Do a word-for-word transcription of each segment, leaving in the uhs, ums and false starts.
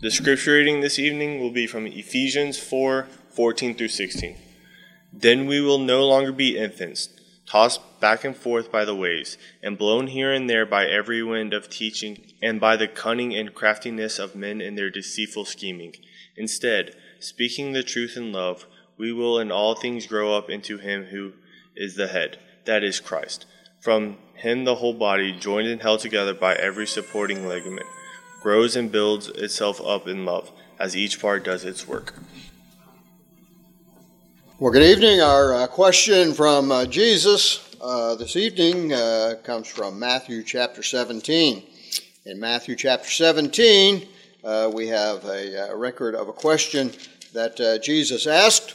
The scripture reading this evening will be from Ephesians four, fourteen through sixteen. Then we will no longer be infants, tossed back and forth by the waves, and blown here and there by every wind of teaching, and by the cunning and craftiness of men in their deceitful scheming. Instead, speaking the truth in love, we will in all things grow up into him who is the head, that is Christ. From him the whole body, joined and held together by every supporting ligament, grows and builds itself up in love, as each part does its work. Well, good evening. Our uh, question from uh, Jesus uh, this evening uh, comes from Matthew chapter seventeen. In Matthew chapter seventeen, uh, we have a, a record of a question that uh, Jesus asked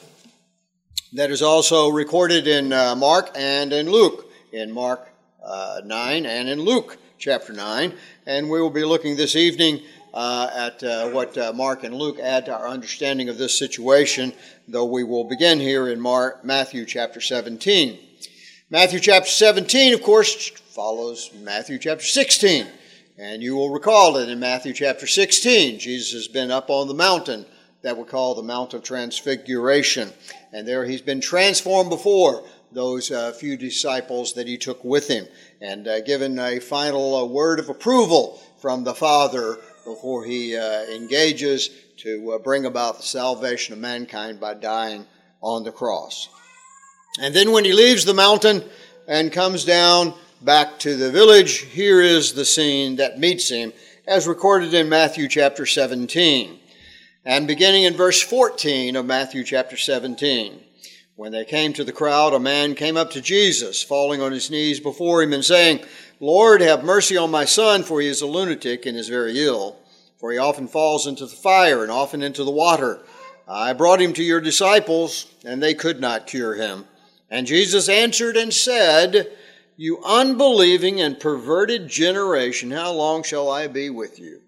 that is also recorded in uh, Mark and in Luke, in Mark uh, nine and in Luke chapter nine. And we will be looking this evening Uh, at uh, what uh, Mark and Luke add to our understanding of this situation, though we will begin here in Mark, Matthew chapter seventeen. Matthew chapter seventeen, of course, follows Matthew chapter sixteen. And you will recall that in Matthew chapter sixteen, Jesus has been up on the mountain that we call the Mount of Transfiguration. And there he's been transformed before those uh, few disciples that he took with him, and uh, given a final uh, word of approval from the Father before he uh, engages to uh, bring about the salvation of mankind by dying on the cross. And then when he leaves the mountain and comes down back to the village, here is the scene that meets him, as recorded in Matthew chapter seventeen. And beginning in verse fourteen of Matthew chapter seventeen, when they came to the crowd, a man came up to Jesus, falling on his knees before him and saying, Lord, have mercy on my son, for he is a lunatic and is very ill. For he often falls into the fire and often into the water. I brought him to your disciples, and they could not cure him. And Jesus answered and said, You unbelieving and perverted generation, how long shall I be with you?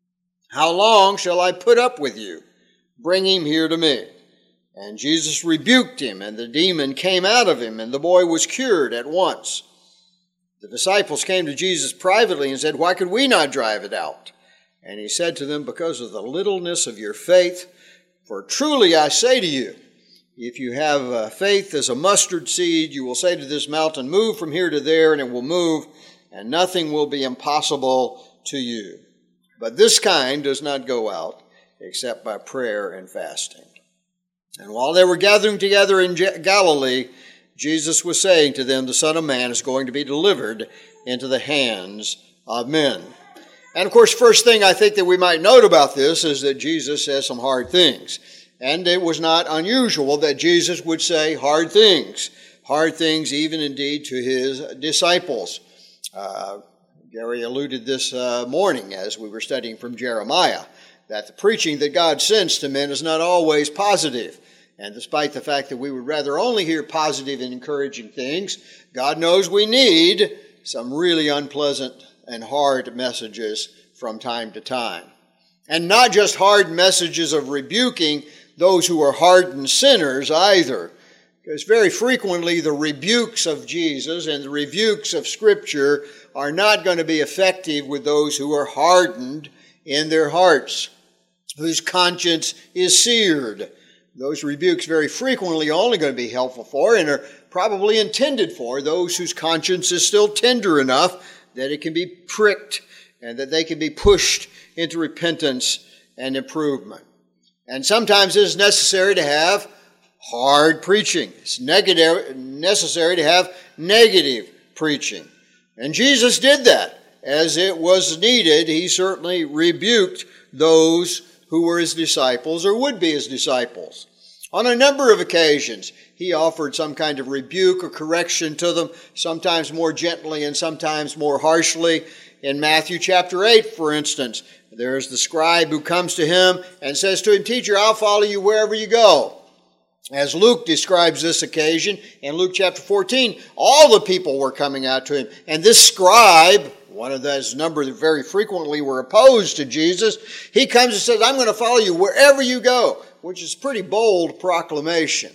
How long shall I put up with you? Bring him here to me. And Jesus rebuked him, and the demon came out of him, and the boy was cured at once. The disciples came to Jesus privately and said, Why could we not drive it out? And he said to them, Because of the littleness of your faith. For truly I say to you, if you have uh, faith as a mustard seed, you will say to this mountain, Move from here to there, and it will move, and nothing will be impossible to you. But this kind does not go out except by prayer and fasting. And while they were gathering together in Galilee, Jesus was saying to them, The Son of Man is going to be delivered into the hands of men. And of course, first thing I think that we might note about this is that Jesus says some hard things. And it was not unusual that Jesus would say hard things. Hard things even indeed to his disciples. Uh, Gary alluded this uh, morning as we were studying from Jeremiah, that the preaching that God sends to men is not always positive. And despite the fact that we would rather only hear positive and encouraging things, God knows we need some really unpleasant and hard messages from time to time. And not just hard messages of rebuking those who are hardened sinners either. Because very frequently the rebukes of Jesus and the rebukes of Scripture are not going to be effective with those who are hardened in their hearts, whose conscience is seared. Those rebukes very frequently are only going to be helpful for and are probably intended for those whose conscience is still tender enough that it can be pricked and that they can be pushed into repentance and improvement. And sometimes it is necessary to have hard preaching. It's negative, necessary to have negative preaching. And Jesus did that. As it was needed, he certainly rebuked those who were his disciples or would be his disciples. On a number of occasions, he offered some kind of rebuke or correction to them, sometimes more gently and sometimes more harshly. In Matthew chapter eight, for instance, there's the scribe who comes to him and says to him, Teacher, I'll follow you wherever you go. As Luke describes this occasion in Luke chapter fourteen, all the people were coming out to him. And this scribe, one of those number that very frequently were opposed to Jesus, he comes and says, I'm going to follow you wherever you go, which is a pretty bold proclamation.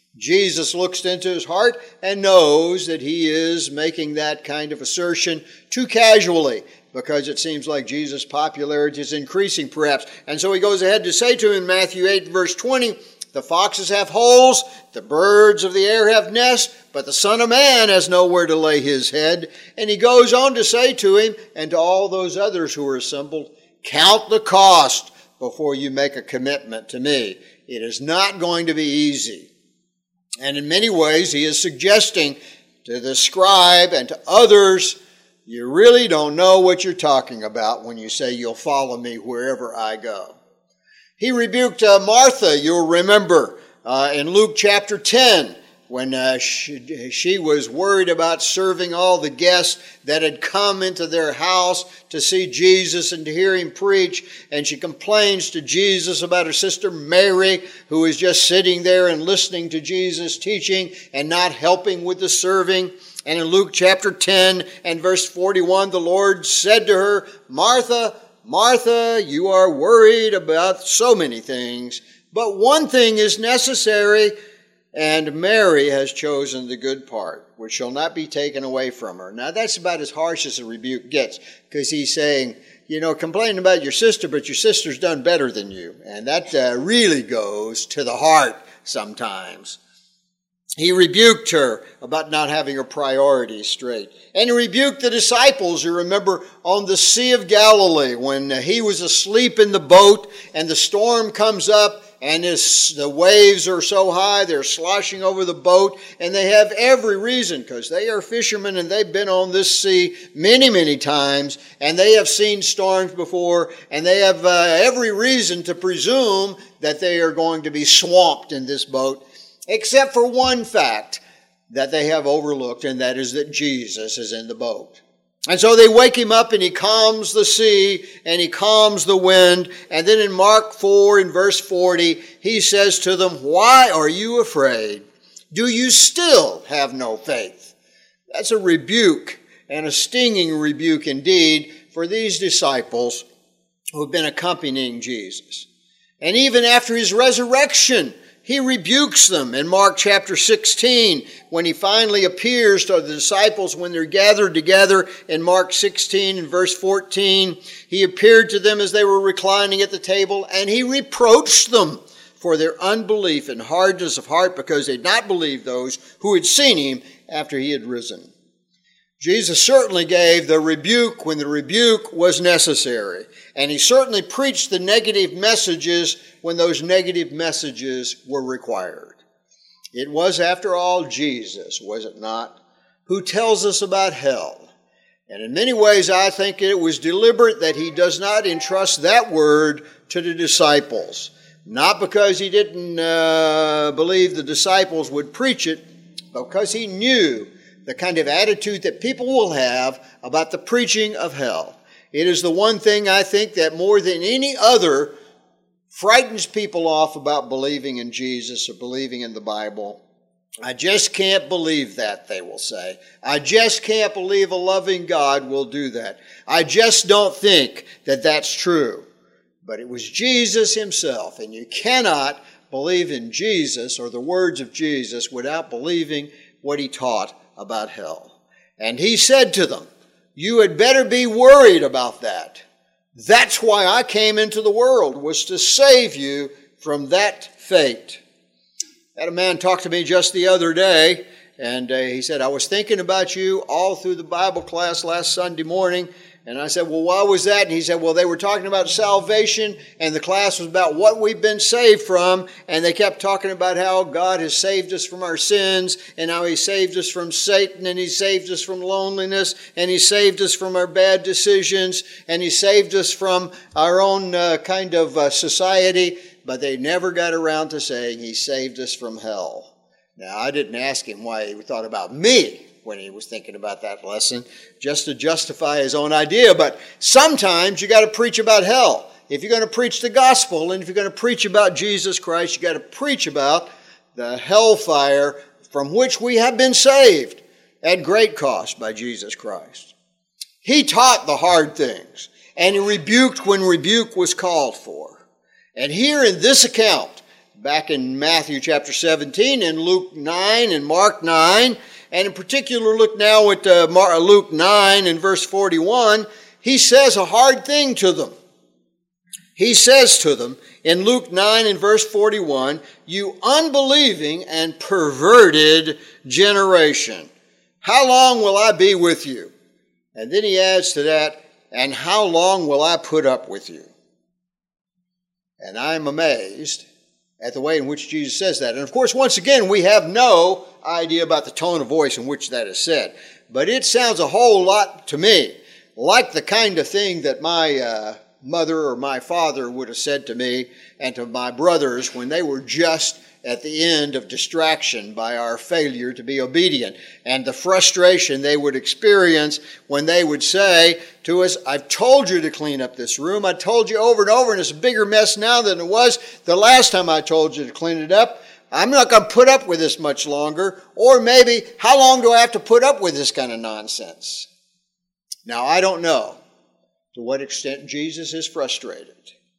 Jesus looks into his heart and knows that he is making that kind of assertion too casually because it seems like Jesus' popularity is increasing perhaps. And so he goes ahead to say to him in Matthew eight, verse twenty, the foxes have holes, the birds of the air have nests, but the Son of Man has nowhere to lay his head. And he goes on to say to him and to all those others who are assembled, count the cost before you make a commitment to me. It is not going to be easy. And in many ways, he is suggesting to the scribe and to others, you really don't know what you're talking about when you say you'll follow me wherever I go. He rebuked uh, Martha, you'll remember, uh, in Luke chapter ten, when uh, she, she was worried about serving all the guests that had come into their house to see Jesus and to hear him preach. And she complains to Jesus about her sister Mary, who is just sitting there and listening to Jesus teaching and not helping with the serving. And in Luke chapter ten and verse forty-one, the Lord said to her, Martha, Martha, you are worried about so many things, but one thing is necessary, and Mary has chosen the good part, which shall not be taken away from her. Now, that's about as harsh as a rebuke gets, because he's saying, you know, complaining about your sister, but your sister's done better than you. And that uh, really goes to the heart sometimes. He rebuked her about not having her priorities straight. And he rebuked the disciples, you remember, on the Sea of Galilee when he was asleep in the boat and the storm comes up and his, the waves are so high they're sloshing over the boat, and they have every reason, because they are fishermen and they've been on this sea many, many times, and they have seen storms before, and they have uh, every reason to presume that they are going to be swamped in this boat. Except for one fact that they have overlooked, and that is that Jesus is in the boat. And so they wake him up and he calms the sea and he calms the wind. And then in Mark four in verse forty, he says to them, why are you afraid? Do you still have no faith? That's a rebuke, and a stinging rebuke indeed, for these disciples who have been accompanying Jesus. And even after his resurrection, he rebukes them in Mark chapter sixteen when he finally appears to the disciples when they're gathered together in Mark sixteen and verse fourteen. He appeared to them as they were reclining at the table, and he reproached them for their unbelief and hardness of heart because they had not believed those who had seen him after he had risen. Jesus certainly gave the rebuke when the rebuke was necessary. And he certainly preached the negative messages when those negative messages were required. It was, after all, Jesus, was it not, who tells us about hell. And in many ways, I think it was deliberate that he does not entrust that word to the disciples. Not because he didn't uh, believe the disciples would preach it, but because he knew the kind of attitude that people will have about the preaching of hell. It is the one thing I think that more than any other frightens people off about believing in Jesus or believing in the Bible. I just can't believe that, they will say. I just can't believe a loving God will do that. I just don't think that that's true. But it was Jesus himself, and you cannot believe in Jesus or the words of Jesus without believing what he taught about hell. And he said to them, you had better be worried about that. That's why I came into the world, was to save you from that fate. I had a man talk to me just the other day, and uh, he said, I was thinking about you all through the Bible class last Sunday morning. And I said, well, why was that? And he said, well, they were talking about salvation, and the class was about what we've been saved from. And they kept talking about how God has saved us from our sins, and how he saved us from Satan, and he saved us from loneliness, and he saved us from our bad decisions, and he saved us from our own uh, kind of uh, society. But they never got around to saying he saved us from hell. Now, I didn't ask him why he thought about me when he was thinking about that lesson, just to justify his own idea. But sometimes you got to preach about hell. If you're going to preach the gospel, and if you're going to preach about Jesus Christ, you got to preach about the hellfire from which we have been saved at great cost by Jesus Christ. He taught the hard things, and he rebuked when rebuke was called for. And here in this account, back in Matthew chapter seventeen, and Luke nine and Mark nine, and in particular, look now at uh, Luke nine and verse forty-one. he says a hard thing to them. He says to them in Luke nine and verse forty-one, "You unbelieving and perverted generation, how long will I be with you?" And then he adds to that, "And how long will I put up with you?" And I'm amazed at the way in which Jesus says that. And of course, once again, we have no idea about the tone of voice in which that is said. But it sounds a whole lot to me like the kind of thing that my uh, mother or my father would have said to me and to my brothers when they were just at the end of distraction by our failure to be obedient, and the frustration they would experience when they would say to us, "I've told you to clean up this room. I told you over and over, and it's a bigger mess now than it was the last time I told you to clean it up. I'm not going to put up with this much longer." Or maybe, "How long do I have to put up with this kind of nonsense?" Now, I don't know to what extent Jesus is frustrated.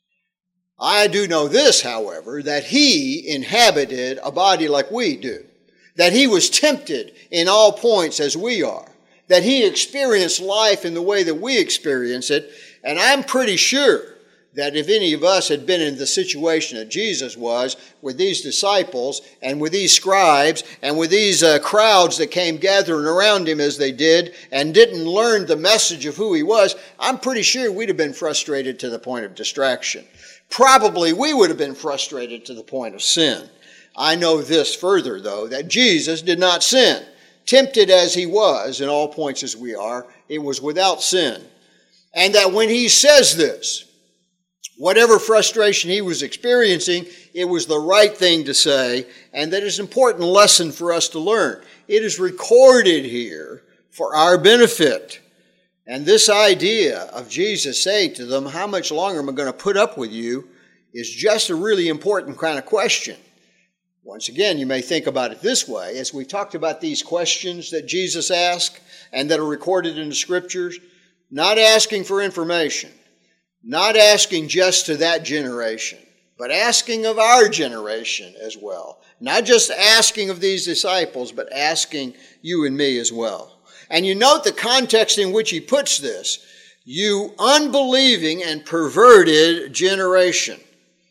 I do know this, however, that he inhabited a body like we do, that he was tempted in all points as we are, that he experienced life in the way that we experience it, and I'm pretty sure that if any of us had been in the situation that Jesus was with these disciples and with these scribes and with these uh, crowds that came gathering around him as they did and didn't learn the message of who he was, I'm pretty sure we'd have been frustrated to the point of distraction. Probably we would have been frustrated to the point of sin. I know this further, though, that Jesus did not sin. Tempted as he was in all points as we are, it was without sin. And that when he says this, whatever frustration he was experiencing, it was the right thing to say, and that is an important lesson for us to learn. It is recorded here for our benefit. And this idea of Jesus saying to them, "How much longer am I going to put up with you?" is just a really important kind of question. Once again, you may think about it this way. As we talked about these questions that Jesus asked and that are recorded in the Scriptures, not asking for information, not asking just to that generation, but asking of our generation as well. Not just asking of these disciples, but asking you and me as well. And you note the context in which he puts this. "You unbelieving and perverted generation."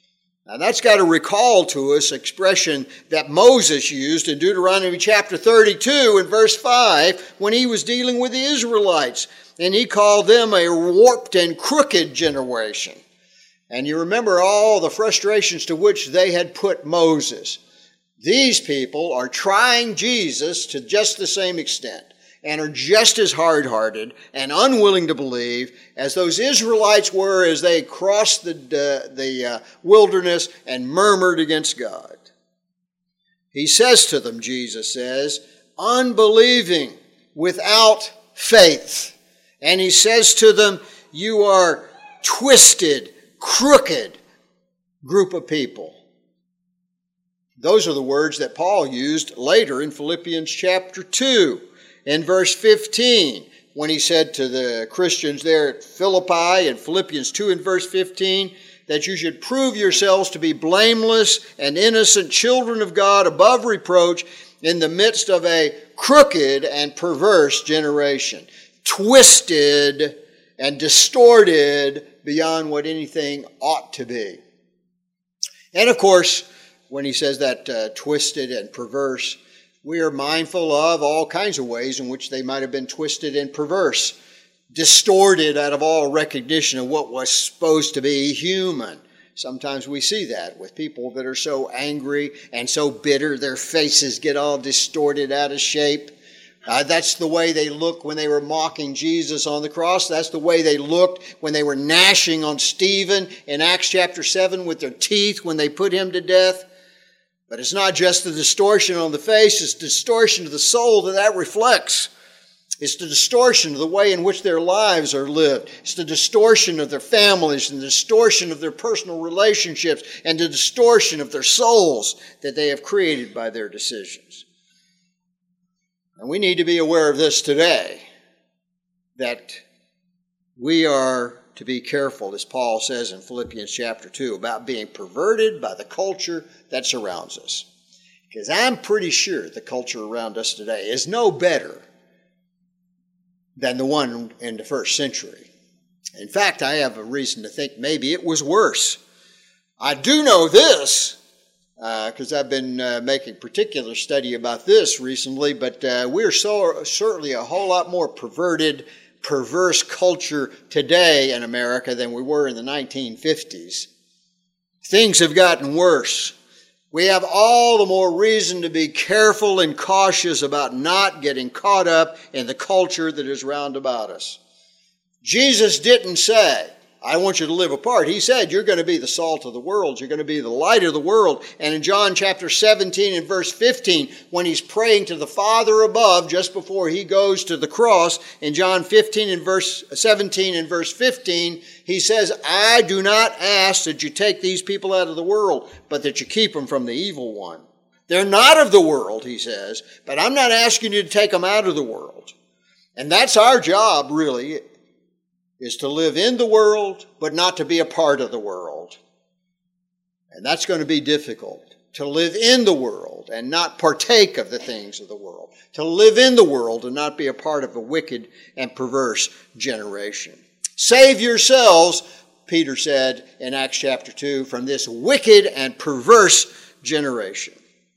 Now that's got to recall to us expression that Moses used in Deuteronomy chapter thirty-two and verse five when he was dealing with the Israelites. And he called them a warped and crooked generation. And you remember all the frustrations to which they had put Moses. These people are trying Jesus to just the same extent, and are just as hard-hearted and unwilling to believe as those Israelites were as they crossed the, uh, the uh, wilderness and murmured against God. He says to them, Jesus says, unbelieving without faith. And he says to them, you are twisted, crooked group of people. Those are the words that Paul used later in Philippians chapter two. In verse fifteen, when he said to the Christians there at Philippi in Philippians two and verse fifteen, that you should prove yourselves to be blameless and innocent children of God above reproach in the midst of a crooked and perverse generation, twisted and distorted beyond what anything ought to be. And of course, when he says that uh, twisted and perverse, we are mindful of all kinds of ways in which they might have been twisted and perverse, distorted out of all recognition of what was supposed to be human. Sometimes we see that with people that are so angry and so bitter, their faces get all distorted out of shape. Uh, that's the way they looked when they were mocking Jesus on the cross. That's the way they looked when they were gnashing on Stephen in Acts chapter seven with their teeth when they put him to death. But it's not just the distortion on the face, it's the distortion of the soul that that reflects. It's the distortion of the way in which their lives are lived. It's the distortion of their families and the distortion of their personal relationships and the distortion of their souls that they have created by their decisions. And we need to be aware of this today, that we are to be careful, as Paul says in Philippians chapter two, about being perverted by the culture that surrounds us. Because I'm pretty sure the culture around us today is no better than the one in the first century. In fact, I have a reason to think maybe it was worse. I do know this, because uh, I've been uh, making particular study about this recently, but uh, we're so certainly a whole lot more perverted, perverse culture today in America than we were in the nineteen fifties. Things have gotten worse. We have all the more reason to be careful and cautious about not getting caught up in the culture that is round about us. Jesus didn't say, I want you to live apart. He said, you're going to be the salt of the world. You're going to be the light of the world. And in John chapter seventeen and verse fifteen, when he's praying to the Father above just before he goes to the cross, in John fifteen and verse seventeen and verse fifteen, he says, I do not ask that you take these people out of the world, but that you keep them from the evil one. They're not of the world, he says, but I'm not asking you to take them out of the world. And that's our job, really, is to live in the world, but not to be a part of the world. And that's going to be difficult, to live in the world and not partake of the things of the world, to live in the world and not be a part of a wicked and perverse generation. Save yourselves, Peter said in Acts chapter two, from this wicked and perverse generation.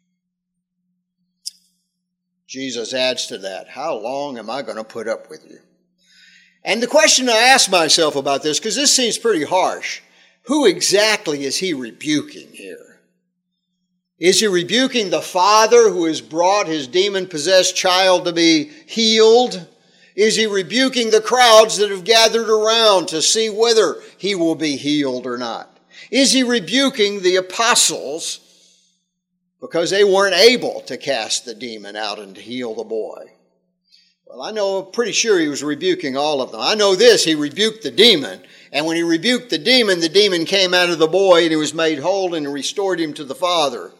Jesus adds to that, how long am I going to put up with you? And the question I ask myself about this, because this seems pretty harsh, who exactly is he rebuking here? Is he rebuking the father who has brought his demon-possessed child to be healed? Is he rebuking the crowds that have gathered around to see whether he will be healed or not? Is he rebuking the apostles because they weren't able to cast the demon out and to heal the boy? Well, I know, I'm pretty sure he was rebuking all of them. I know this, he rebuked the demon. And when he rebuked the demon, the demon came out of the boy and he was made whole and restored him to the father.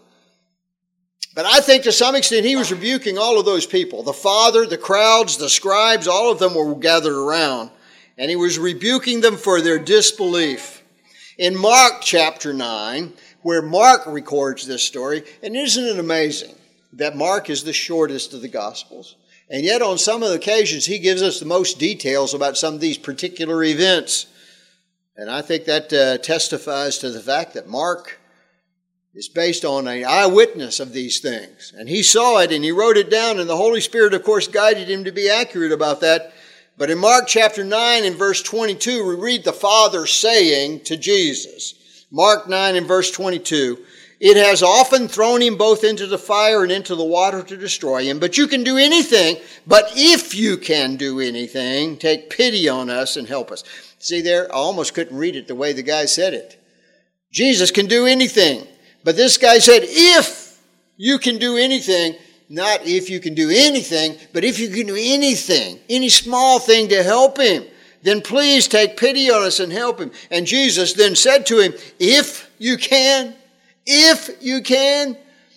But I think to some extent he was rebuking all of those people. The father, the crowds, the scribes, all of them were gathered around. And he was rebuking them for their disbelief. In Mark chapter nine, where Mark records this story, and isn't it amazing that Mark is the shortest of the Gospels? And yet on some of the occasions, he gives us the most details about some of these particular events. And I think that uh, testifies to the fact that Mark is based on an eyewitness of these things. And he saw it and he wrote it down, and the Holy Spirit, of course, guided him to be accurate about that. But in Mark chapter nine and verse twenty-two, we read the Father saying to Jesus, Mark nine and verse twenty-two, it has often thrown him both into the fire and into the water to destroy him. But you can do anything. But if you can do anything, take pity on us and help us. See there, I almost couldn't read it the way the guy said it. Jesus can do anything. But this guy said, if you can do anything, not if you can do anything, but if you can do anything, any small thing to help him, then please take pity on us and help him. And Jesus then said to him, if you can, if you can.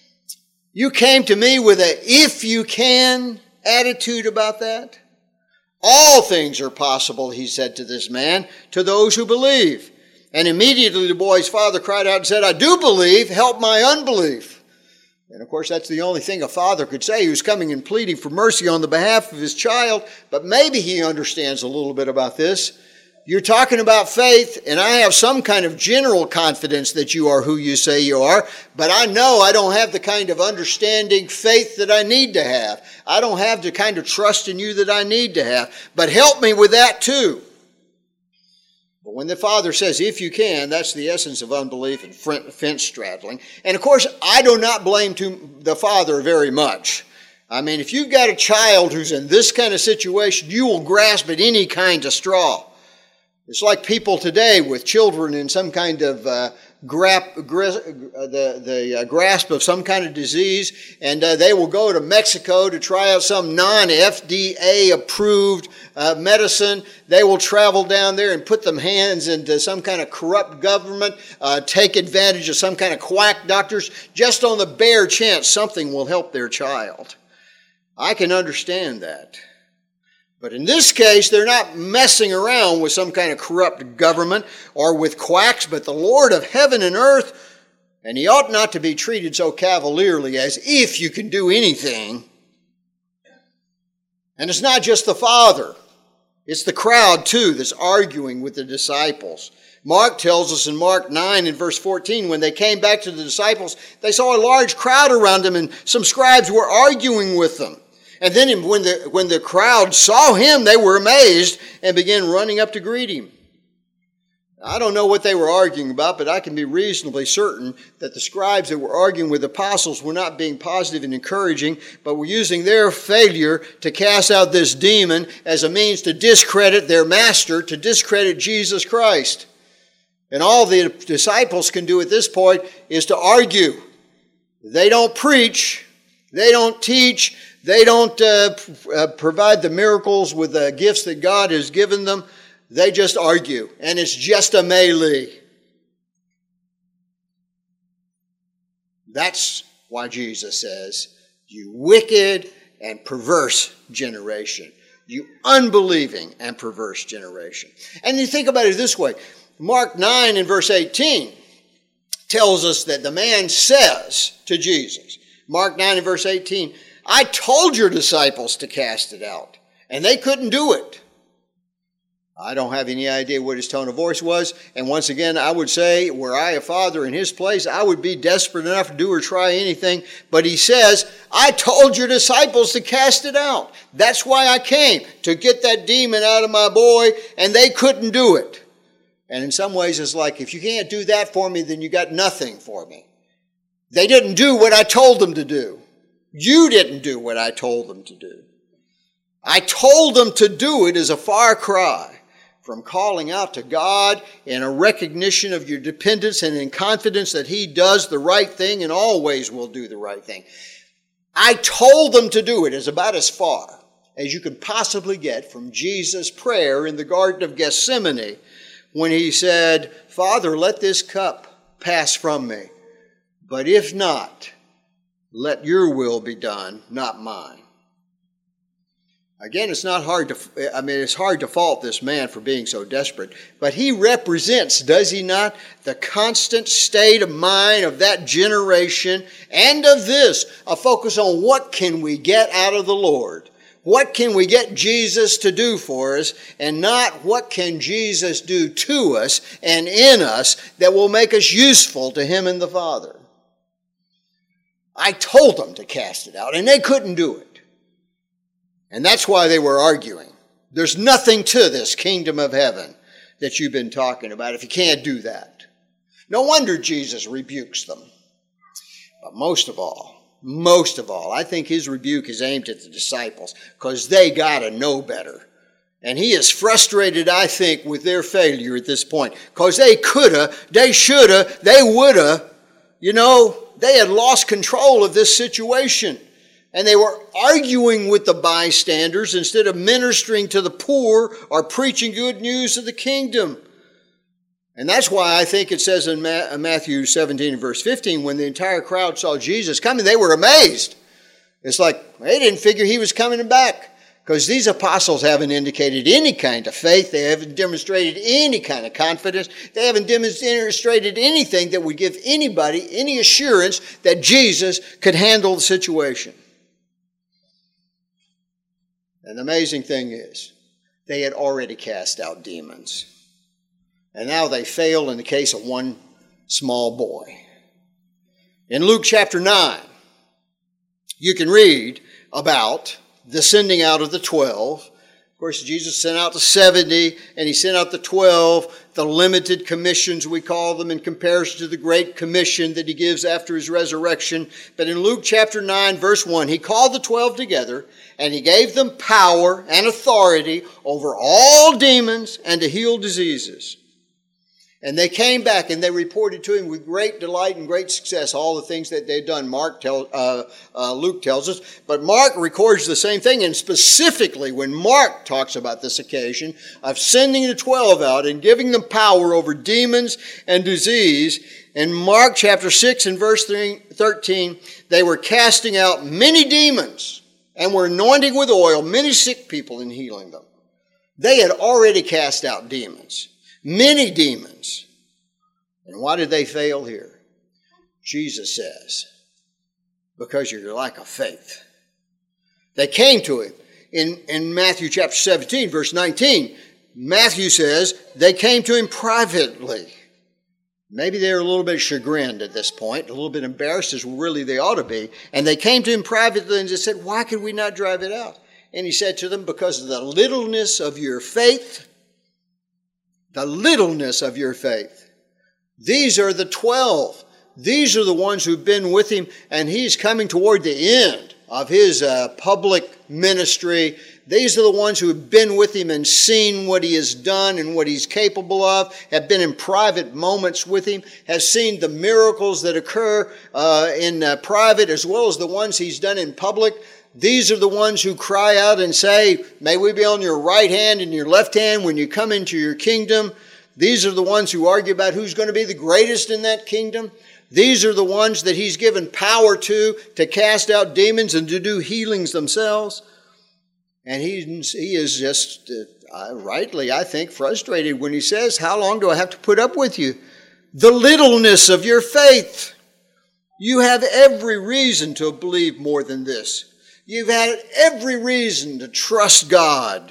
You came to me with a if you can attitude about that. All things are possible, he said to this man, to those who believe. And immediately the boy's father cried out and said, I do believe, help my unbelief. And of course that's the only thing a father could say who's coming and pleading for mercy on the behalf of his child. But maybe he understands a little bit about this. You're talking about faith, and I have some kind of general confidence that you are who you say you are, but I know I don't have the kind of understanding faith that I need to have. I don't have the kind of trust in you that I need to have, but help me with that too. But when the Father says, if you can, that's the essence of unbelief and fence straddling. And of course, I do not blame the Father very much. I mean, if you've got a child who's in this kind of situation, you will grasp at any kind of straw. It's like people today with children in some kind of uh, grap, gri- uh, the, the uh, grasp of some kind of disease, and uh, they will go to Mexico to try out some non-F D A approved uh, medicine. They will travel down there and put them hands into some kind of corrupt government, uh, take advantage of some kind of quack doctors, just on the bare chance something will help their child. I can understand that. But in this case, they're not messing around with some kind of corrupt government or with quacks, but the Lord of heaven and earth, and he ought not to be treated so cavalierly as if you can do anything. And it's not just the Father. It's the crowd, too, that's arguing with the disciples. Mark tells us in Mark nine and verse fourteen, when they came back to the disciples, they saw a large crowd around them, and some scribes were arguing with them. And then when the, when the crowd saw him, they were amazed and began running up to greet him. I don't know what they were arguing about, but I can be reasonably certain that the scribes that were arguing with the apostles were not being positive and encouraging, but were using their failure to cast out this demon as a means to discredit their master, to discredit Jesus Christ. And all the disciples can do at this point is to argue. They don't preach. They don't teach. They don't uh, uh, provide the miracles with the gifts that God has given them. They just argue, and it's just a melee. That's why Jesus says, you wicked and perverse generation. You unbelieving and perverse generation. And you think about it this way. Mark nine and verse eighteen tells us that the man says to Jesus, Mark nine and verse eighteen, I told your disciples to cast it out, and they couldn't do it. I don't have any idea what his tone of voice was. And once again, I would say, were I a father in his place, I would be desperate enough to do or try anything. But he says, I told your disciples to cast it out. That's why I came, to get that demon out of my boy, and they couldn't do it. And in some ways, it's like, if you can't do that for me, then you got nothing for me. They didn't do what I told them to do. You didn't do what I told them to do. I told them to do it as a far cry from calling out to God in a recognition of your dependence and in confidence that He does the right thing and always will do the right thing. I told them to do it is about as far as you could possibly get from Jesus' prayer in the Garden of Gethsemane when He said, Father, let this cup pass from me, but if not, let your will be done, not mine. Again, it's not hard to, I mean, it's hard to fault this man for being so desperate, but he represents, does he not, the constant state of mind of that generation and of this, a focus on what can we get out of the Lord? What can we get Jesus to do for us, and not what can Jesus do to us and in us that will make us useful to Him and the Father? I told them to cast it out, and they couldn't do it. And that's why they were arguing. There's nothing to this kingdom of heaven that you've been talking about if you can't do that. No wonder Jesus rebukes them. But most of all, most of all, I think His rebuke is aimed at the disciples because they got to know better. And He is frustrated, I think, with their failure at this point because they coulda, they shoulda, they woulda. You know, they had lost control of this situation. And they were arguing with the bystanders instead of ministering to the poor or preaching good news of the kingdom. And that's why I think it says in Matthew seventeen and verse fifteen, when the entire crowd saw Jesus coming, they were amazed. It's like they didn't figure He was coming back because these apostles haven't indicated any kind of faith. They haven't demonstrated any kind of confidence. They haven't demonstrated anything that would give anybody any assurance that Jesus could handle the situation. And the amazing thing is, they had already cast out demons. And now they fail in the case of one small boy. In Luke chapter nine, you can read about the sending out of the twelve. Of course, Jesus sent out the seventy, and He sent out the twelve, the limited commissions, we call them, in comparison to the great commission that He gives after His resurrection. But in Luke chapter nine, verse one, He called the twelve together, and He gave them power and authority over all demons and to heal diseases. And they came back and they reported to Him with great delight and great success all the things that they'd done. Mark tell, uh, uh, Luke tells us. But Mark records the same thing. And specifically when Mark talks about this occasion of sending the twelve out and giving them power over demons and disease, in Mark chapter six and verse thirteen, they were casting out many demons and were anointing with oil many sick people and healing them. They had already cast out demons. Many demons. And why did they fail here? Jesus says, because you're lack of faith. They came to Him in, in Matthew chapter seventeen, verse nineteen, Matthew says they came to him privately. Maybe they were a little bit chagrined at this point, a little bit embarrassed as really they ought to be. And they came to him privately and just said, why could we not drive it out? And he said to them, because of the littleness of your faith, the littleness of your faith. These are the twelve. These are the ones who've been with him, and he's coming toward the end of his uh, public ministry. These are the ones who have been with him and seen what he has done and what he's capable of, have been in private moments with him, have seen the miracles that occur uh, in uh, private as well as the ones he's done in public. These are the ones who cry out and say, may we be on your right hand and your left hand when you come into your kingdom. These are the ones who argue about who's going to be the greatest in that kingdom. These are the ones that he's given power to, to cast out demons and to do healings themselves. And he, he is just, uh, rightly, I think, frustrated when he says, how long do I have to put up with you? The littleness of your faith. You have every reason to believe more than this. You've had every reason to trust God.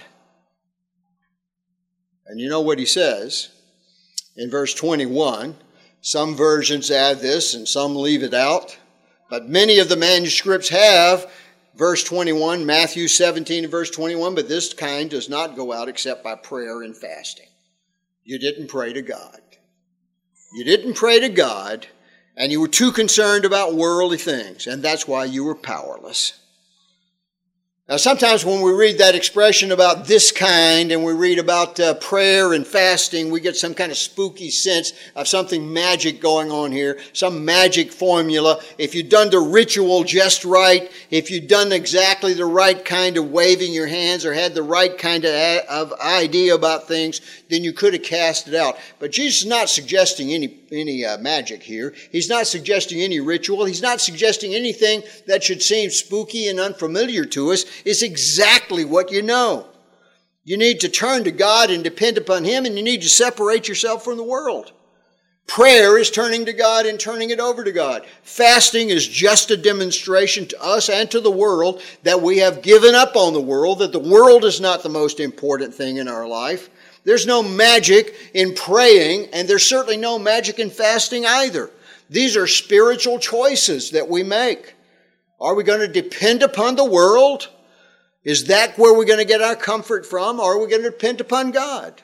And you know what he says in verse twenty-one. Some versions add this and some leave it out. But many of the manuscripts have verse twenty-one, Matthew seventeen, verse twenty-one, but this kind does not go out except by prayer and fasting. You didn't pray to God. You didn't pray to God, and you were too concerned about worldly things, and that's why you were powerless. Now, sometimes when we read that expression about this kind and we read about uh, prayer and fasting, we get some kind of spooky sense of something magic going on here, some magic formula. If you'd done the ritual just right, if you'd done exactly the right kind of waving your hands or had the right kind of, of idea about things, then you could have cast it out. But Jesus is not suggesting any, any uh, magic here. He's not suggesting any ritual. He's not suggesting anything that should seem spooky and unfamiliar to us. It's exactly what you know. You need to turn to God and depend upon Him, and you need to separate yourself from the world. Prayer is turning to God and turning it over to God. Fasting is just a demonstration to us and to the world that we have given up on the world, that the world is not the most important thing in our life. There's no magic in praying, and there's certainly no magic in fasting either. These are spiritual choices that we make. Are we going to depend upon the world? Is that where we're going to get our comfort from, or are we going to depend upon God?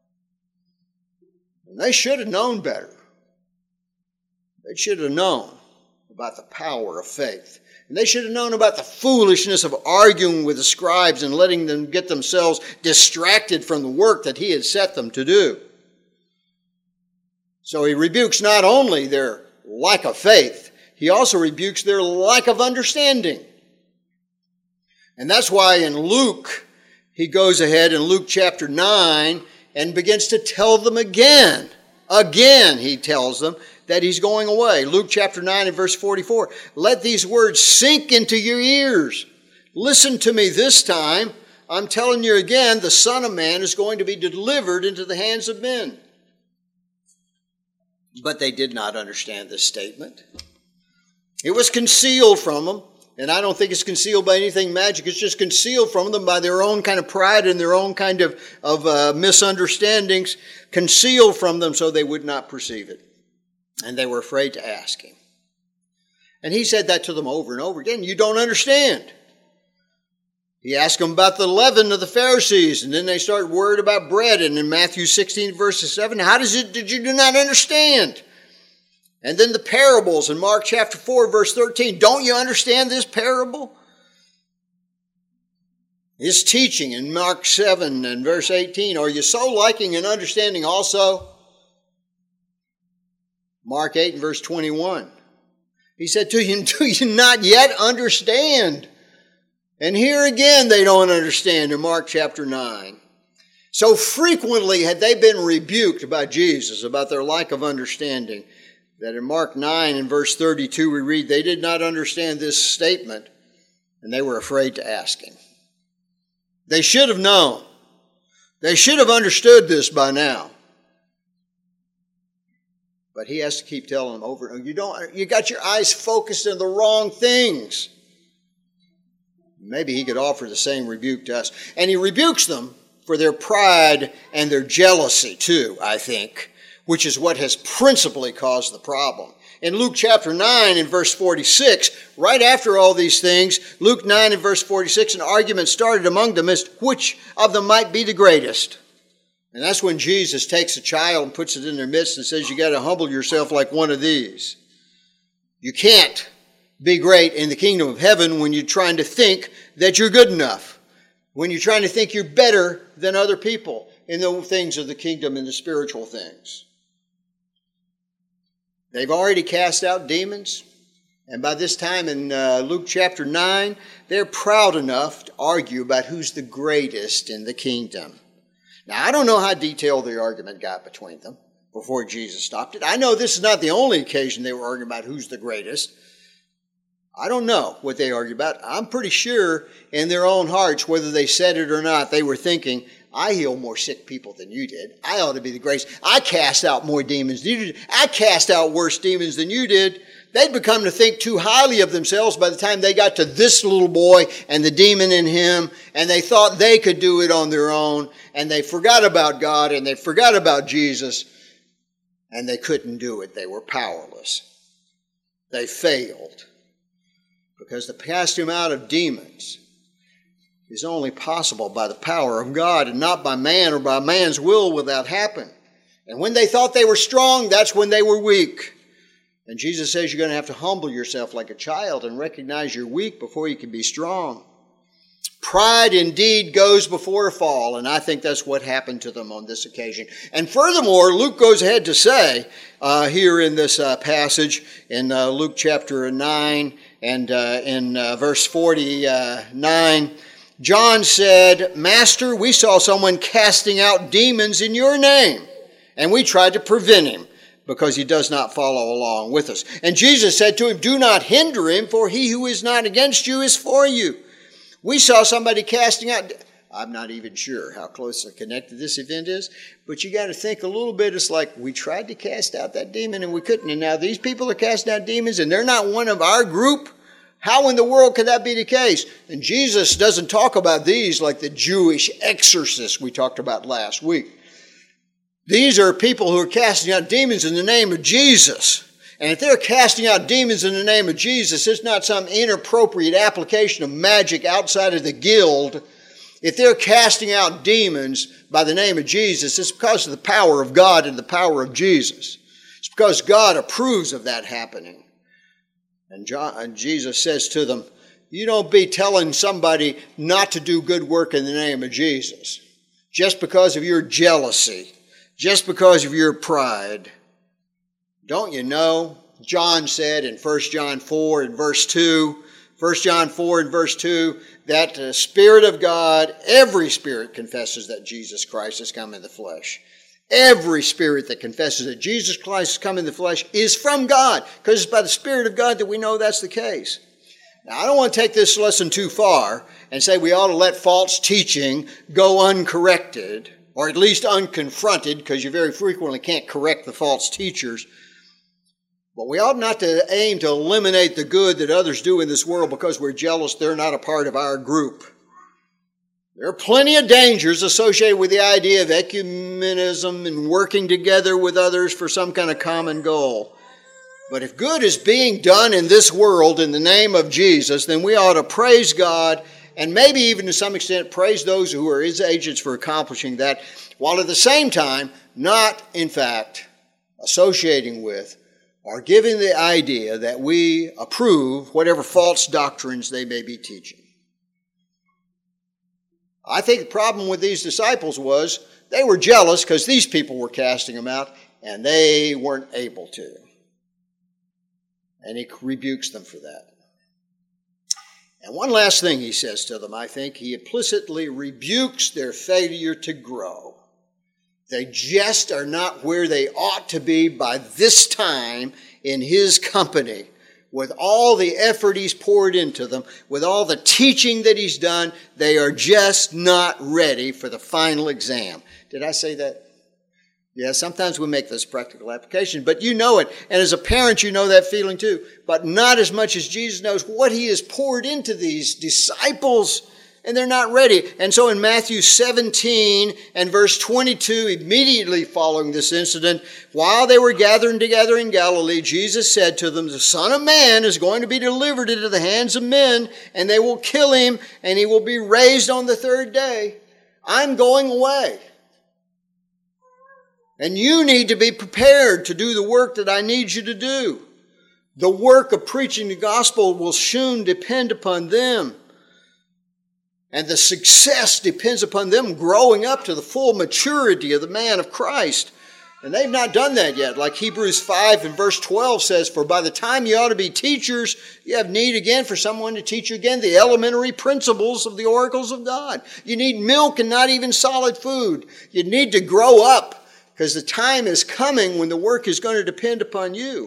And they should have known better. They should have known about the power of faith. And they should have known about the foolishness of arguing with the scribes and letting them get themselves distracted from the work that He had set them to do. So He rebukes not only their lack of faith, He also rebukes their lack of understanding. And that's why in Luke, He goes ahead in Luke chapter nine and begins to tell them again. Again, He tells them that He's going away. Luke chapter nine and verse forty-four. Let these words sink into your ears. Listen to me this time. I'm telling you again, the Son of Man is going to be delivered into the hands of men. But they did not understand this statement. It was concealed from them. And I don't think it's concealed by anything magic. It's just concealed from them by their own kind of pride and their own kind of, of uh, misunderstandings. Concealed from them so they would not perceive it. And they were afraid to ask Him. And He said that to them over and over again. You don't understand. He asked them about the leaven of the Pharisees. And then they started worried about bread. And in Matthew sixteen verses seven, how does it, did you do not understand? And then the parables in Mark chapter four, verse thirteen. Don't you understand this parable? His teaching in Mark seven and verse eighteen. Are you so lacking in understanding also? Mark eight and verse twenty-one. He said to you, do you not yet understand? And here again they don't understand in Mark chapter nine. So frequently had they been rebuked by Jesus about their lack of understanding, that in Mark nine and verse thirty-two we read, they did not understand this statement, and they were afraid to ask Him. They should have known. They should have understood this by now. But He has to keep telling them over and over, you don't, you got your eyes focused on the wrong things. Maybe he could offer the same rebuke to us. And he rebukes them for their pride and their jealousy too, I think, which is what has principally caused the problem. In Luke chapter nine and verse forty-six, right after all these things, Luke nine and verse forty-six, an argument started among them as which of them might be the greatest. And that's when Jesus takes a child and puts it in their midst and says, you got to humble yourself like one of these. You can't be great in the kingdom of heaven when you're trying to think that you're good enough, when you're trying to think you're better than other people in the things of the kingdom and the spiritual things. They've already cast out demons, and by this time in uh, Luke chapter nine, they're proud enough to argue about who's the greatest in the kingdom. Now, I don't know how detailed the argument got between them before Jesus stopped it. I know this is not the only occasion they were arguing about who's the greatest. I don't know what they argued about. I'm pretty sure in their own hearts, whether they said it or not, they were thinking, I heal more sick people than you did. I ought to be the greatest. I cast out more demons than you did. I cast out worse demons than you did. They'd become to think too highly of themselves by the time they got to this little boy and the demon in him, and they thought they could do it on their own, and they forgot about God, and they forgot about Jesus, and they couldn't do it. They were powerless. They failed. Because to cast him out of demons is only possible by the power of God and not by man or by man's will will that happen. And when they thought they were strong, that's when they were weak. And Jesus says you're going to have to humble yourself like a child and recognize you're weak before you can be strong. Pride indeed goes before a fall, and I think that's what happened to them on this occasion. And furthermore, Luke goes ahead to say uh, here in this uh, passage in uh, Luke chapter nine and uh, in uh, verse forty-nine, John said, Master, we saw someone casting out demons in your name, and we tried to prevent him because he does not follow along with us. And Jesus said to him, do not hinder him, for he who is not against you is for you. We saw somebody casting out. I'm not even sure how closely connected this event is, but you got to think a little bit. It's like we tried to cast out that demon and we couldn't. And now these people are casting out demons and they're not one of our group. How in the world could that be the case? And Jesus doesn't talk about these like the Jewish exorcists we talked about last week. These are people who are casting out demons in the name of Jesus. And if they're casting out demons in the name of Jesus, it's not some inappropriate application of magic outside of the guild. If they're casting out demons by the name of Jesus, it's because of the power of God and the power of Jesus. It's because God approves of that happening. And, John, and Jesus says to them, you don't be telling somebody not to do good work in the name of Jesus just because of your jealousy, just because of your pride. Don't you know, John said in First John four and verse two, First John four and verse two, that the Spirit of God, every spirit confesses that Jesus Christ has come in the flesh. Every spirit that confesses that Jesus Christ has come in the flesh is from God, because it's by the Spirit of God that we know that's the case. Now, I don't want to take this lesson too far and say we ought to let false teaching go uncorrected, or at least unconfronted, because you very frequently can't correct the false teachers. But we ought not to aim to eliminate the good that others do in this world because we're jealous they're not a part of our group. There are plenty of dangers associated with the idea of ecumenism and working together with others for some kind of common goal. But if good is being done in this world in the name of Jesus, then we ought to praise God and maybe even to some extent praise those who are His agents for accomplishing that, while at the same time not, in fact, associating with or giving the idea that we approve whatever false doctrines they may be teaching. I think the problem with these disciples was they were jealous because these people were casting them out and they weren't able to. And He rebukes them for that. And one last thing He says to them, I think, He implicitly rebukes their failure to grow. They just are not where they ought to be by this time in His company. With all the effort He's poured into them, with all the teaching that He's done, they are just not ready for the final exam. Did I say that? Yeah, sometimes we make this practical application, but you know it. And as a parent, you know that feeling too. But not as much as Jesus knows what he has poured into these disciples, and they're not ready. And so in Matthew seventeen and verse twenty-two, immediately following this incident, while they were gathering together in Galilee, Jesus said to them, the Son of Man is going to be delivered into the hands of men, and they will kill him, and he will be raised on the third day. I'm going away. And you need to be prepared to do the work that I need you to do. The work of preaching the gospel will soon depend upon them. And the success depends upon them growing up to the full maturity of the man of Christ. And they've not done that yet. Like Hebrews five and verse twelve says, for by the time you ought to be teachers, you have need again for someone to teach you again the elementary principles of the oracles of God. You need milk and not even solid food. You need to grow up, because the time is coming when the work is going to depend upon you.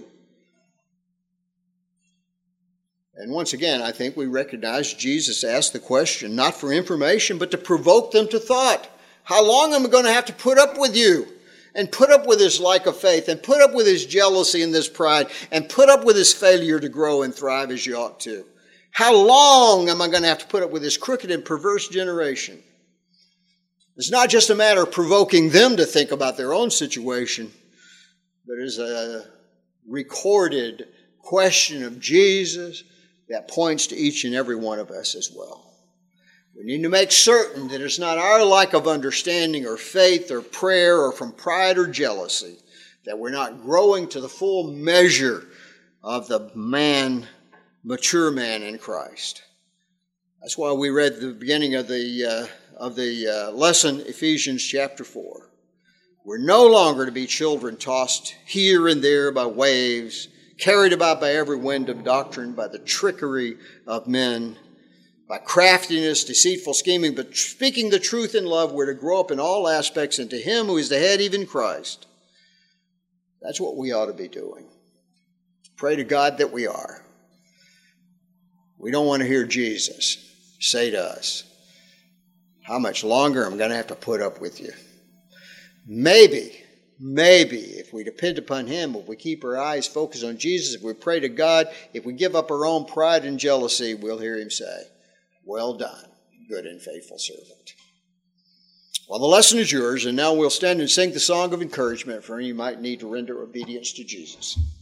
And once again, I think we recognize Jesus asked the question, not for information, but to provoke them to thought. How long am I going to have to put up with you? And put up with his lack of faith, and put up with his jealousy and this pride, and put up with his failure to grow and thrive as you ought to? How long am I going to have to put up with this crooked and perverse generation? It's not just a matter of provoking them to think about their own situation, but it's a recorded question of Jesus that points to each and every one of us as well. We need to make certain that it's not our lack of understanding or faith or prayer or from pride or jealousy that we're not growing to the full measure of the man, mature man in Christ. That's why we read the beginning of the uh, of the uh, lesson, Ephesians chapter four. We're no longer to be children tossed here and there by waves, carried about by every wind of doctrine, by the trickery of men, by craftiness, deceitful scheming, but speaking the truth in love, we're to grow up in all aspects into him who is the head, even Christ. That's what we ought to be doing. Pray to God that we are. We don't want to hear Jesus say to us, how much longer am I going to have to put up with you? Maybe, maybe if we depend upon him, if we keep our eyes focused on Jesus, if we pray to God, if we give up our own pride and jealousy, we'll hear him say, well done, good and faithful servant. Well, the lesson is yours, and now we'll stand and sing the song of encouragement for any you might need to render obedience to Jesus.